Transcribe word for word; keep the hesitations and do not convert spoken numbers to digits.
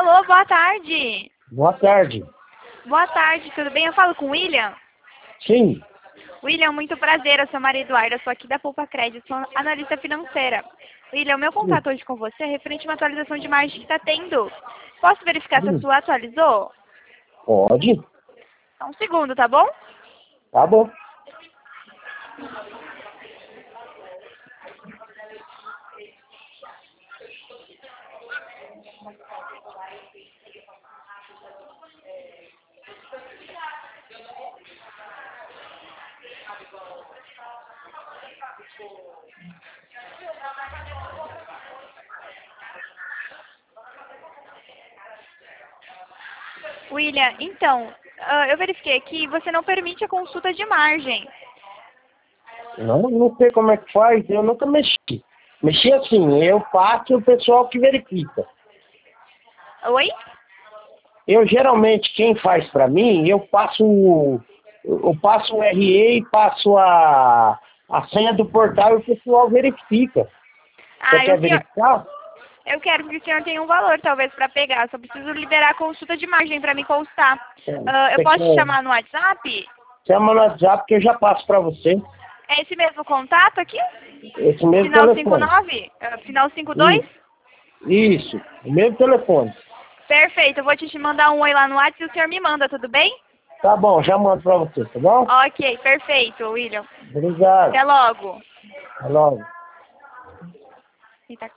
Alô, boa tarde. Boa tarde. Boa tarde, tudo bem? Eu falo com o William? Sim. William, muito prazer, eu sou Maria Eduarda, eu sou aqui da Poupa Crédito, sou analista financeira. William, o meu Sim. contato hoje com você é referente a uma atualização de margem que está tendo. Posso verificar se a Sim. sua atualizou? Pode. Só um segundo, tá bom? Tá bom. William, então, ah, eu verifiquei que você não permite a consulta de margem. Não, não sei como é que faz, eu nunca mexi. Mexi assim, eu passo e o pessoal que verifica. Oi? Eu geralmente, quem faz pra mim, eu passo o- eu passo o R E e passo a, a senha do portal e o pessoal verifica. Você Ah, e quer o senhor... verificar? Eu quero que o senhor tenha um valor, talvez, para pegar. Só preciso liberar a consulta de margem para me constar. Ah, eu Você posso te quer? chamar no WhatsApp? Chama no WhatsApp que eu já passo pra você. É esse mesmo contato aqui? Esse mesmo Final cinco telefone. nove? Ah, Final cinco dois? Isso, isso, o mesmo telefone. Perfeito, eu vou te mandar um oi lá no WhatsApp e o senhor me manda, tudo bem? Tá bom, já mando pra você, tá bom? Ok, perfeito, William. Obrigado. Até logo. Até logo. Eita.